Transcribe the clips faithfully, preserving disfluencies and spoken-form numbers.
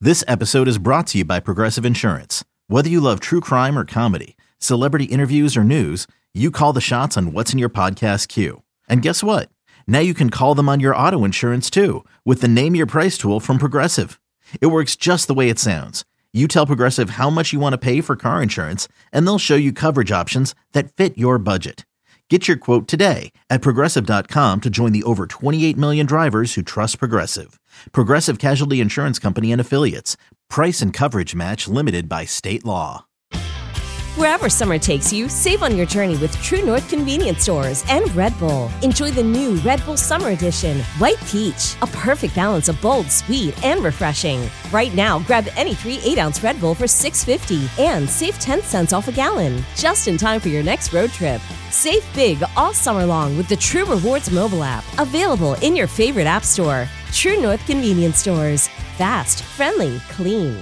This episode is brought to you by Progressive Insurance. Whether you love true crime or comedy, celebrity interviews or news, you call the shots on what's in your podcast queue. And guess what? Now you can call them on your auto insurance too with the Name Your Price tool from Progressive. It works just the way it sounds. You tell Progressive how much you want to pay for car insurance, and they'll show you coverage options that fit your budget. Get your quote today at Progressive dot com to join the over twenty-eight million drivers who trust Progressive. Progressive Casualty Insurance Company and Affiliates. Price and coverage match limited by state law. Wherever summer takes you, save on your journey with True North Convenience Stores and Red Bull. Enjoy the new Red Bull Summer Edition, White Peach, a perfect balance of bold, sweet, and refreshing. Right now, grab any three eight-ounce Red Bull for six dollars and fifty cents and save ten cents off a gallon, just in time for your next road trip. Save big all summer long with the True Rewards mobile app, available in your favorite app store. True North Convenience Stores. Fast, friendly, clean.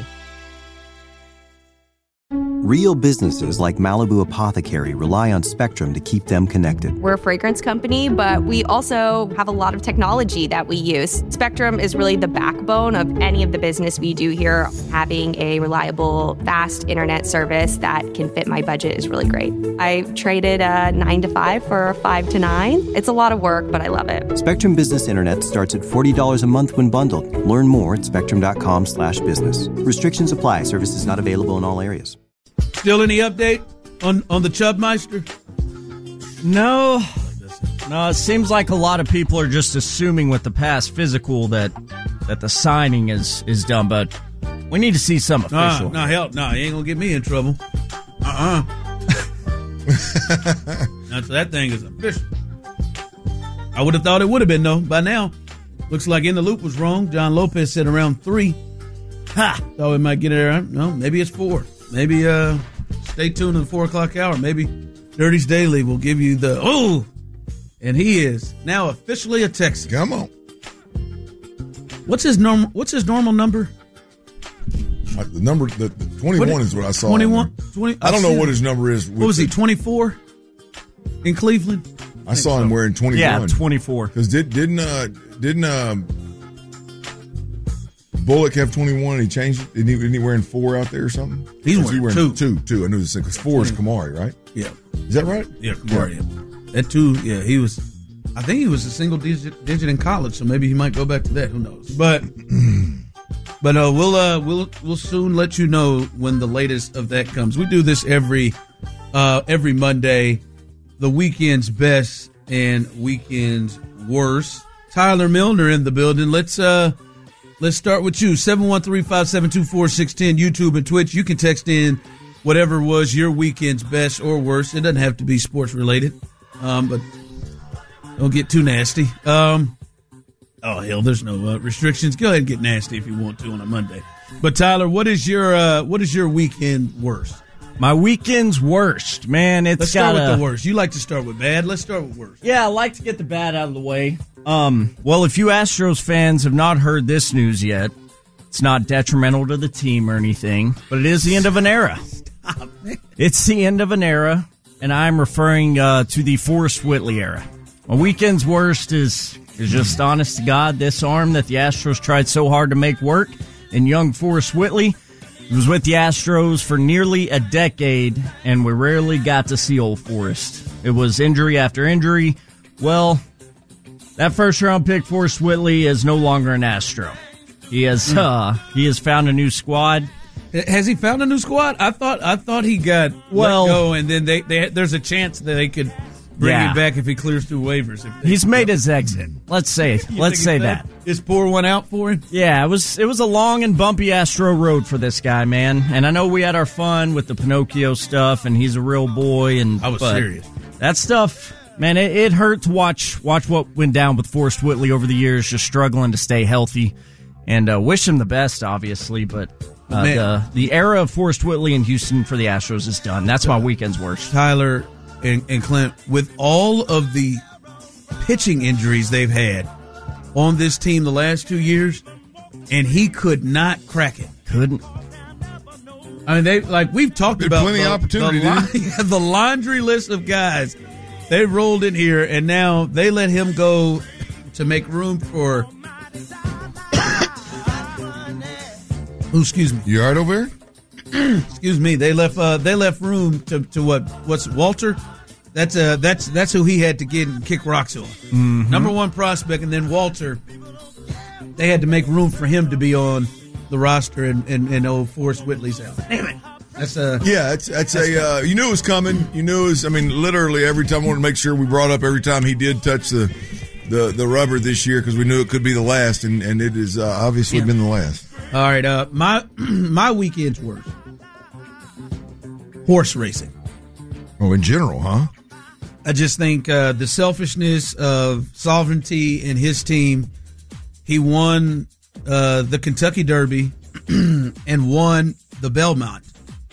Real businesses like Malibu Apothecary rely on Spectrum to keep them connected. We're a fragrance company, but we also have a lot of technology that we use. Spectrum is really the backbone of any of the business we do here. Having a reliable, fast internet service that can fit my budget is really great. I traded a nine to five for a five to nine. It's a lot of work, but I love it. Spectrum Business Internet starts at forty dollars a month when bundled. Learn more at spectrum.com slash business. Restrictions apply. Services not available in all areas. Still any update on, on the Chubmeister? No. No, it seems like a lot of people are just assuming with the past physical that that the signing is, is done, but we need to see some official. No, nah, hell, no, nah, he ain't going to get me in trouble. Uh-uh. Now, so that thing is official. I would have thought it would have been, though, by now. Looks like In the Loop was wrong. John Lopez said around three. Ha! Thought we might get it around. No, maybe it's four. Maybe uh, stay tuned to the four o'clock hour. Maybe Dirty's Daily will give you the, oh, and he is now officially a Texan. Come on. What's his normal, what's his normal number? Uh, the number, the, the twenty-one what, is what I saw. twenty-one? twenty, I don't know what his number is. What was he, twenty-four in Cleveland? I, I saw him so. wearing twenty-one. Yeah, twenty-four. Because did, didn't, uh, didn't, um, Bullock have twenty-one and he changed it? Isn't he, isn't he wearing four out there or something? He's wearing, he wearing two. Two, two. I knew this because four is Kamari, right? Yeah. Is that right? Yeah, Kamari. Yeah. That two, yeah, he was, I think he was a single digit, digit in college, so maybe he might go back to that. Who knows? But, but uh, we'll, uh, we'll, we'll soon let you know when the latest of that comes. We do this every, uh, every Monday, the weekend's best and weekend's worst. Tyler Milner in the building. Let's, uh, Let's start with you, seven one three, five seven two, four six one zero, YouTube and Twitch. You can text in whatever was your weekend's best or worst. It doesn't have to be sports related, um, but don't get too nasty. Um, oh, hell, there's no uh, restrictions. Go ahead and get nasty if you want to on a Monday. But, Tyler, what is your uh, what is your weekend worst? My weekend's worst, man. It's Let's start gotta, with the worst. You like to start with bad. Let's start with worst. Yeah, I like to get the bad out of the way. Um, well, if you Astros fans have not heard this news yet, it's not detrimental to the team or anything, but it is the end of an era. Stop, man. It's the end of an era, and I'm referring uh, to the Forrest Whitley era. My weekend's worst is, is just honest to God, this arm that the Astros tried so hard to make work, and young Forrest Whitley was with the Astros for nearly a decade, and we rarely got to see old Forrest. It was injury after injury. Well, that first-round pick, Forrest Whitley, is no longer an Astro. He has uh, he has found a new squad. Has he found a new squad? I thought I thought he got well, let go, and then they, they there's a chance that they could bring yeah. him back if he clears through waivers. If they, He's made his exit. Let's say let's say that. Just pour one out for him. Yeah, it was it was a long and bumpy Astro road for this guy, man. And I know we had our fun with the Pinocchio stuff, and he's a real boy. And I was serious. That stuff. Man, it, it hurt to watch watch what went down with Forrest Whitley over the years, just struggling to stay healthy. And uh, wish him the best, obviously. But uh, the the era of Forrest Whitley in Houston for the Astros is done. That's my weekend's worst. Tyler and, and Clint, with all of the pitching injuries they've had on this team the last two years, and he could not crack it. Couldn't. I mean, they like we've talked There's about plenty the, of opportunity, the, the laundry list of guys they rolled in here, and now they let him go to make room for Oh, excuse me. You all right over there? Excuse me. They left. Uh, they left room to, to what? What's Walter? That's uh that's that's who he had to get and kick rocks on. Mm-hmm. Number one prospect, and then Walter. They had to make room for him to be on the roster in, in, in old Forrest Whitley's house. Damn it. That's a yeah. That's, that's, that's a. Uh, you knew it was coming. You knew it was. I mean, literally every time I wanted to make sure we brought up every time he did touch the the, the rubber this year because we knew it could be the last, and, and it has uh, obviously yeah. been the last. All right. Uh, my my weekend's worst. Horse racing. Oh, in general, huh? I just think uh, the selfishness of Sovereignty and his team. He won uh, the Kentucky Derby and won the Belmont.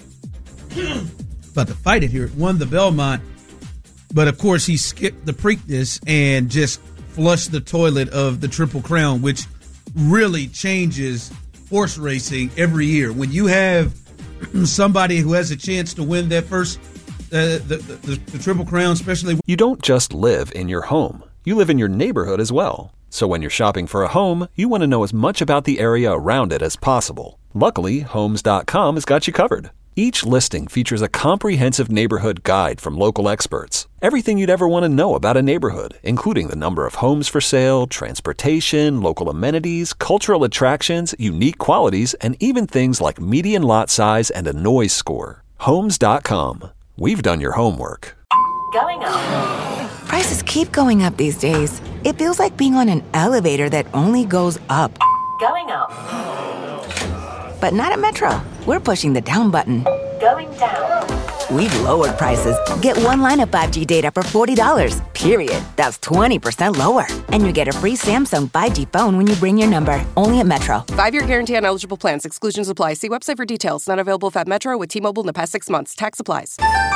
About to fight it here. Won the Belmont, but of course he skipped the Preakness and just flushed the toilet of the Triple Crown, which really changes horse racing every year. When you have somebody who has a chance to win that first uh, the, the, the Triple Crown, especially. You don't just live in your home. You live in your neighborhood as well. So when you're shopping for a home, you want to know as much about the area around it as possible. Luckily, Homes dot com has got you covered. Each listing features a comprehensive neighborhood guide from local experts. Everything you'd ever want to know about a neighborhood, including the number of homes for sale, transportation, local amenities, cultural attractions, unique qualities, and even things like median lot size and a noise score. Homes dot com. We've done your homework. Going up. Prices keep going up these days. It feels like being on an elevator that only goes up. Going up. But not at Metro. We're pushing the down button. Going down. We've lowered prices. Get one line of five G data for forty dollars, period. That's twenty percent lower. And you get a free Samsung five G phone when you bring your number. Only at Metro. Five-year guarantee on eligible plans. Exclusions apply. See website for details. Not available at Metro with T-Mobile in the past six months. Tax applies.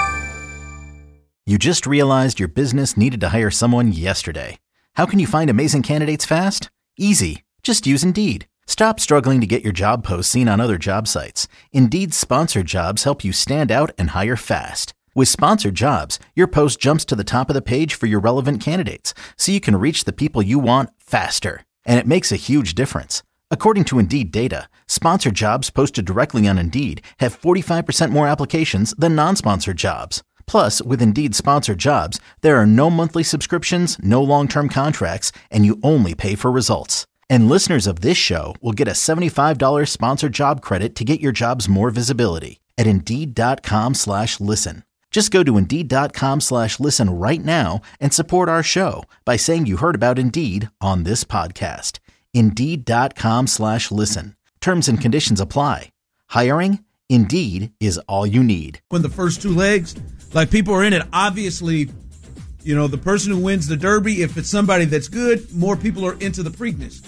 You just realized your business needed to hire someone yesterday. How can you find amazing candidates fast? Easy. Just use Indeed. Stop struggling to get your job posts seen on other job sites. Indeed's sponsored jobs help you stand out and hire fast. With sponsored jobs, your post jumps to the top of the page for your relevant candidates, so you can reach the people you want faster. And it makes a huge difference. According to Indeed data, sponsored jobs posted directly on Indeed have forty-five percent more applications than non-sponsored jobs. Plus, with Indeed sponsored jobs, there are no monthly subscriptions, no long-term contracts, and you only pay for results. And listeners of this show will get a seventy-five dollars sponsored job credit to get your jobs more visibility at Indeed.com slash listen. Just go to Indeed.com slash listen right now and support our show by saying you heard about Indeed on this podcast. Indeed.com slash listen. Terms and conditions apply. Hiring? Indeed is all you need. When the first two legs, like people are in it, obviously, you know, the person who wins the Derby, if it's somebody that's good, more people are into the Preakness.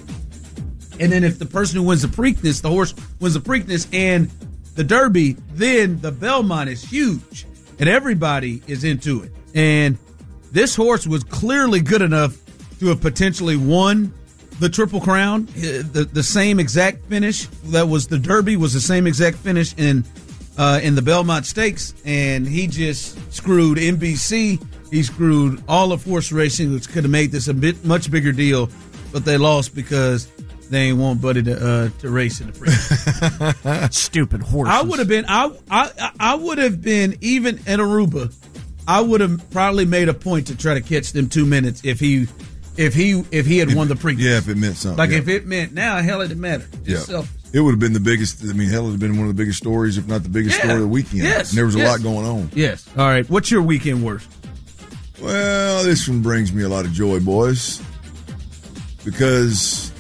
And then if the person who wins the Preakness, the horse wins the Preakness and the Derby, then the Belmont is huge and everybody is into it. And this horse was clearly good enough to have potentially won the Triple Crown. The, the same exact finish that was the Derby was the same exact finish in uh, in the Belmont Stakes, and he just screwed N B C. He screwed all of horse racing, which could have made this a bit much bigger deal, but they lost because they ain't want Buddy to uh, to race in the Preakness. Stupid horses. I would have been. I I I would have been even in Aruba. I would have probably made a point to try to catch them two minutes if he. If he if he had if, won the Preakness. Yeah, if it meant something. Like yeah. if it meant, now hell it didn't matter. Just yeah. selfish. It would have been the biggest, I mean, hell, it would have been one of the biggest stories, if not the biggest yeah. story of the weekend. Yes. And there was a yes. lot going on. Yes. All right. What's your weekend worst? Well, this one brings me a lot of joy, boys. Because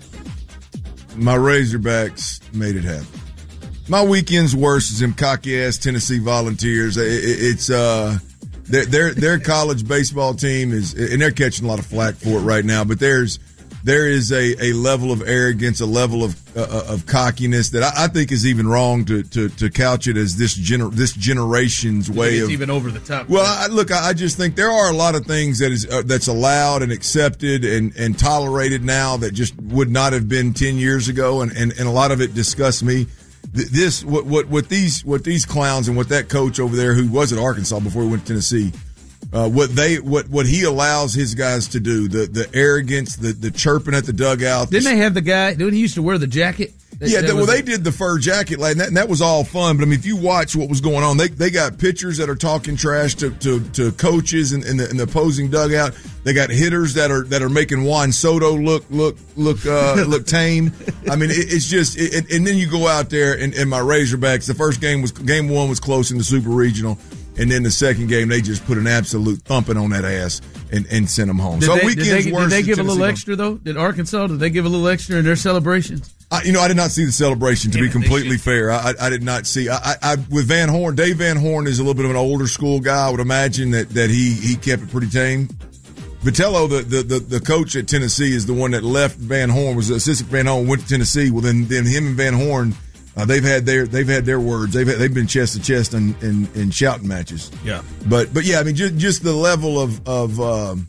my Razorbacks made it happen. My weekend's worst is them cocky-ass Tennessee Volunteers. It, it, it's, uh... Their, their their college baseball team is, and they're catching a lot of flack for it right now. But there's there is a, a level of arrogance, a level of uh, of cockiness that I, I think is even wrong to, to, to couch it as this gener, this generation's way it's of even over the top. Well, I, look, I, I just think there are a lot of things that is uh, that's allowed and accepted and, and tolerated now that just would not have been ten years ago, and, and, and a lot of it disgusts me. This what what what these what these clowns and what that coach over there who was at Arkansas before he went to Tennessee, uh, what they what what he allows his guys to do, the the arrogance, the the chirping at the dugout. Didn't they have the guy? Didn't he used to wear the jacket? Yeah, that well, was they a, did the fur jacket, like, and that, and that was all fun. But I mean, if you watch what was going on, they they got pitchers that are talking trash to to, to coaches in, in, the, in the opposing dugout. They got hitters that are that are making Juan Soto look look look uh, look tame. I mean, it, it's just, it, and then you go out there and, and my Razorbacks. The first game was game one was close in the Super Regional. And then the second game, they just put an absolute thumping on that ass and, and sent them home. Did so they, weekends did they, worse. Did they give a little Tennessee extra, though? Did Arkansas, did they give a little extra in their celebrations? I, you know, I did not see the celebration, to Damn be it, completely fair. I, I did not see. I, I, I with Van Horn, Dave Van Horn is a little bit of an older school guy. I would imagine that, that he, he kept it pretty tame. Vitello, the, the, the, the coach at Tennessee, is the one that left Van Horn, was the assistant Van Horn, went to Tennessee. Well, then, then him and Van Horn, Uh, they've had their they've had their words. They've had, they've been chest to chest in, in, in shouting matches. Yeah, but but yeah, I mean just just the level of of um,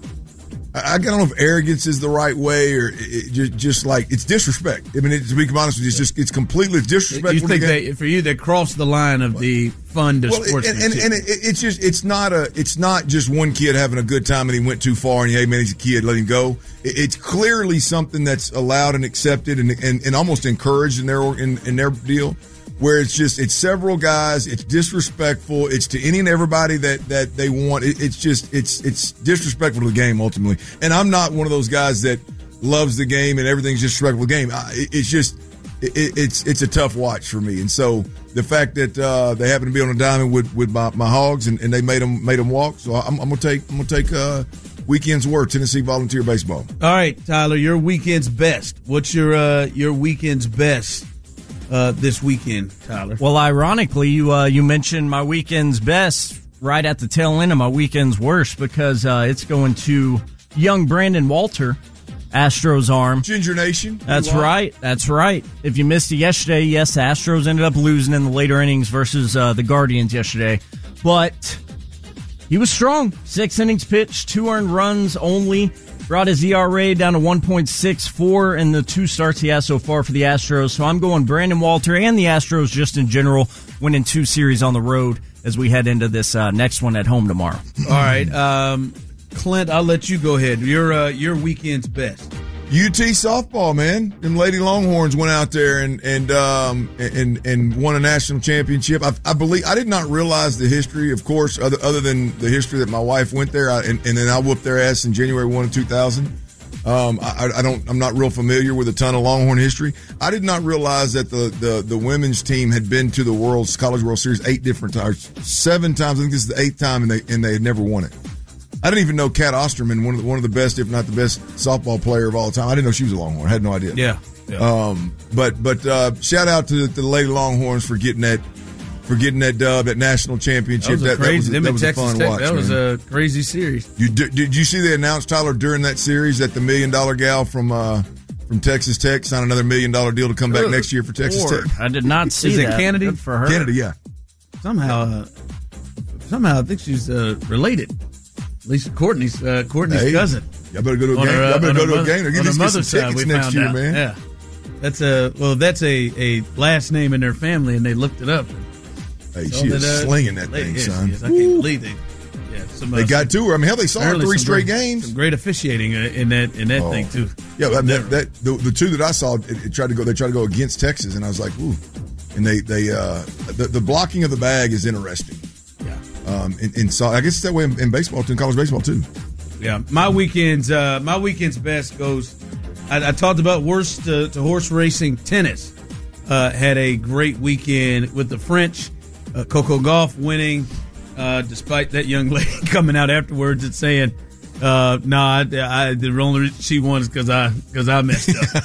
I, I don't know if arrogance is the right way or it, just just like it's disrespect. I mean, it, to be honest with you, it's just it's completely disrespectful. You think they, for you, they crossed the line of the fun to well, sportsmanship. and, and, and it, it's just it's not a it's not just one kid having a good time and he went too far and hey man, he's a kid, let him go. It, it's clearly something that's allowed and accepted and and, and almost encouraged in their in, in their deal. Where it's just it's several guys, it's disrespectful, it's to any and everybody that that they want. It, it's just it's it's disrespectful to the game ultimately. And I'm not one of those guys that loves the game and everything's disrespectful to the game. I, it, it's just it, it's it's a tough watch for me. And so the fact that uh, they happen to be on a diamond with with my, my Hogs and, and they made them made them walk. So I'm, I'm gonna take I'm gonna take uh, weekend's worth Tennessee Volunteer baseball. All right, Tyler, your weekend's best. What's your uh, your weekend's best? Uh, this weekend, Tyler. Well, ironically, you uh, you mentioned my weekend's best right at the tail end of my weekend's worst because uh, it's going to young Brandon Walter, Astros arm. Ginger Nation. That's right. That's right. If you missed it yesterday, yes, the Astros ended up losing in the later innings versus uh, the Guardians yesterday. But he was strong. Six innings pitched, two earned runs only. Brought his E R A down to one point six four in the two starts he has so far for the Astros. So I'm going Brandon Walter and the Astros just in general, winning two series on the road as we head into this uh, next one at home tomorrow. All right. Um, Clint, I'll let you go ahead. Your, uh, your weekend's best. U T softball, man. Them Lady Longhorns went out there and and um and and won a national championship. I, I believe I did not realize the history, of course, other other than the history that my wife went there, I, and, and then I whooped their ass in January first of two thousand. Um, I, I don't, I'm not real familiar with a ton of Longhorn history. I did not realize that the the the women's team had been to the World's College World Series eight different times, seven times. I think this is the eighth time, and they and they had never won it. I didn't even know Kat Osterman, one of the, one of the best, if not the best, softball player of all time. I didn't know she was a Longhorn. I had no idea. Yeah. yeah. Um. But but uh, shout out to the, to the Lady Longhorns for getting that for getting that dub, that national championship. That was a crazy. That, that was, a, that was a fun Tech, watch. That was man. a crazy series. You did, did you see they announced, Tyler, during that series that the million dollar gal from uh, from Texas Tech signed another million dollar deal to come back next year for Texas Lord, Tech? I did not see Is that. it Kennedy? Good for her. Kennedy, yeah. Somehow, uh, somehow I think she's uh, related. At least Courtney's uh, Courtney's Hey, cousin. Y'all better go to a On game. her, uh, Y'all better on go her to a mother- game. They're on going her to get mother's some side, tickets we next found year, out. man. Yeah, that's a well. That's a, a last name in their family, and they looked it up. Hey, So she is that, uh, slinging that they- thing, yes, son. yes, I can't believe they. Yeah, some, uh, They got to her. I mean, hell, they saw her apparently three some straight great- games. Some great officiating uh, in that in that Oh. thing too. Yeah, that, that, that the, the two that I saw, it, it tried to go. They tried to go against Texas, and I was like, ooh. And they they uh, the the blocking of the bag is interesting. Yeah. Um, in, in so I guess it's that way in, in baseball too, in college baseball too. Yeah, my weekend's uh, my weekend's best goes. I, I talked about worst to, to horse racing. Tennis uh, had a great weekend with the French. Uh, Coco Gauff winning, uh, despite that young lady coming out afterwards and saying, uh, "No, nah, I, I, the only reason she won is because I because I messed up."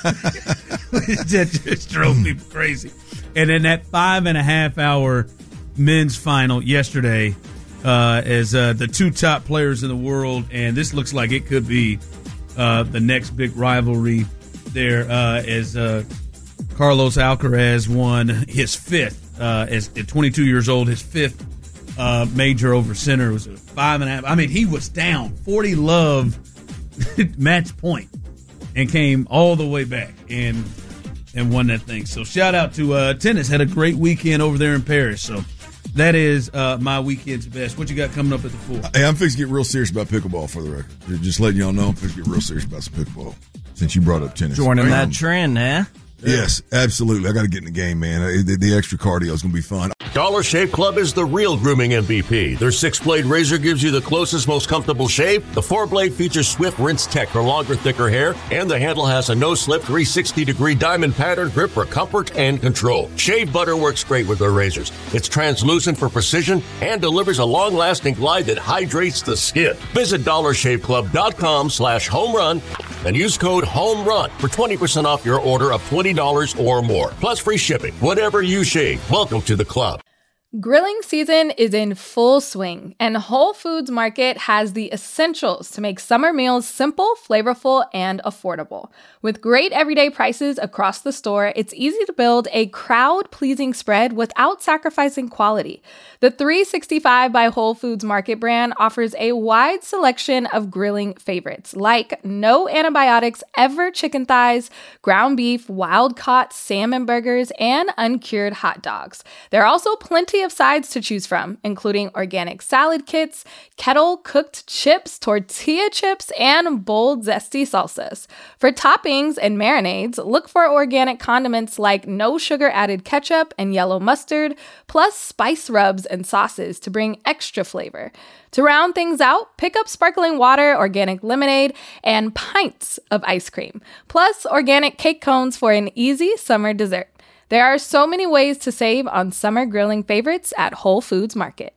That just drove people crazy. And then that five and a half hour men's final yesterday. Uh, as uh, the two top players in the world, and this looks like it could be uh, the next big rivalry there uh, as uh, Carlos Alcaraz won his fifth, uh, as at twenty-two years old, his fifth uh, major over center. It was a five and a half. I mean, he was down forty love match point and came all the way back and and won that thing. So shout out to uh, tennis. Had a great weekend over there in Paris. So. That is uh, my weekend's best. What you got coming up at the four? Hey, I'm fixing to get real serious about pickleball for the record. Just letting y'all know, I'm fixing to get real serious about some pickleball since you brought up tennis. Joining Um, that trend, eh? Yes, absolutely. I got to get in the game, man. The, the extra cardio is going to be fun. Dollar Shave Club is the real grooming M V P. Their six-blade razor gives you the closest, most comfortable shave. The four-blade features swift rinse tech for longer, thicker hair. And the handle has a no-slip three hundred sixty degree diamond pattern grip for comfort and control. Shave butter works great with their razors. It's translucent for precision and delivers a long-lasting glide that hydrates the skin. Visit dollar shave club dot com slash home run and use code HOMERUN for twenty percent off your order of twenty dollars or more. Plus free shipping. Whatever you shave, welcome to the club. Grilling season is in full swing, and Whole Foods Market has the essentials to make summer meals simple, flavorful, and affordable. With great everyday prices across the store, it's easy to build a crowd-pleasing spread without sacrificing quality. The three sixty-five by Whole Foods Market brand offers a wide selection of grilling favorites, like no antibiotics ever chicken thighs, ground beef, wild-caught salmon burgers, and uncured hot dogs. There are also plenty of sides to choose from, including organic salad kits, kettle-cooked chips, tortilla chips, and bold, zesty salsas. For toppings and marinades, look for organic condiments like no sugar-added ketchup and yellow mustard, plus spice rubs and sauces to bring extra flavor. To round things out, pick up sparkling water, organic lemonade, and pints of ice cream, plus organic cake cones for an easy summer dessert. There are so many ways to save on summer grilling favorites at Whole Foods Market.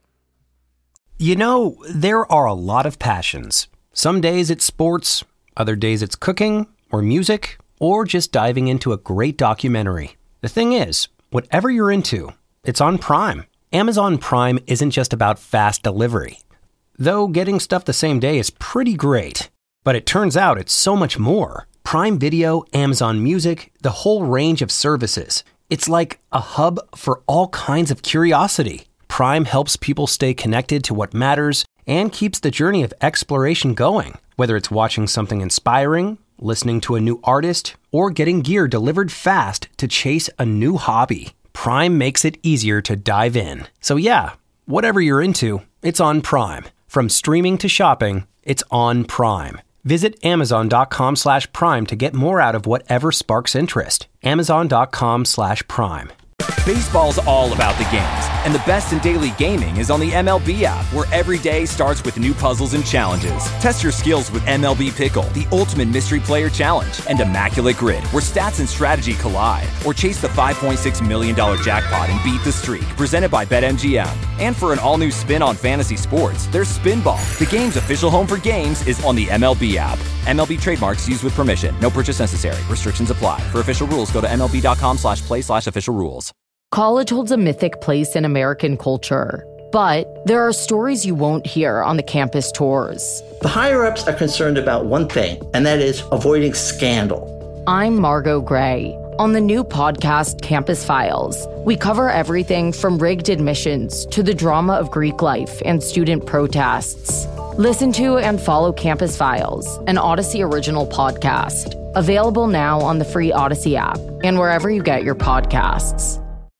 You know, there are a lot of passions. Some days it's sports, other days it's cooking or music, or just diving into a great documentary. The thing is, whatever you're into, it's on Prime. Amazon Prime isn't just about fast delivery. Though getting stuff the same day is pretty great. But it turns out it's so much more. Prime Video, Amazon Music, the whole range of services. It's like a hub for all kinds of curiosity. Prime helps people stay connected to what matters and keeps the journey of exploration going. Whether it's watching something inspiring, listening to a new artist, or getting gear delivered fast to chase a new hobby, Prime makes it easier to dive in. So yeah, whatever you're into, it's on Prime. From streaming to shopping, it's on Prime. Visit amazon.com slash prime to get more out of whatever sparks interest. Amazon.com slash prime. Baseball's all about the games, and the best in daily gaming is on the M L B app, where every day starts with new puzzles and challenges. Test your skills with M L B Pickle, the ultimate mystery player challenge, and Immaculate Grid, where stats and strategy collide. Or chase the five point six million dollars jackpot and beat the streak, presented by BetMGM. And for an all-new spin on fantasy sports, there's Spinball. The game's official home for games is on the M L B app. M L B trademarks used with permission. No purchase necessary. Restrictions apply. For official rules, go to MLB.com slash play slash official rules. College holds a mythic place in American culture, but there are stories you won't hear on the campus tours. The higher-ups are concerned about one thing, and that is avoiding scandal. I'm Margot Gray. On the new podcast, Campus Files, we cover everything from rigged admissions to the drama of Greek life and student protests. Listen to and follow Campus Files, an Odyssey original podcast. Available now on the free Odyssey app and wherever you get your podcasts.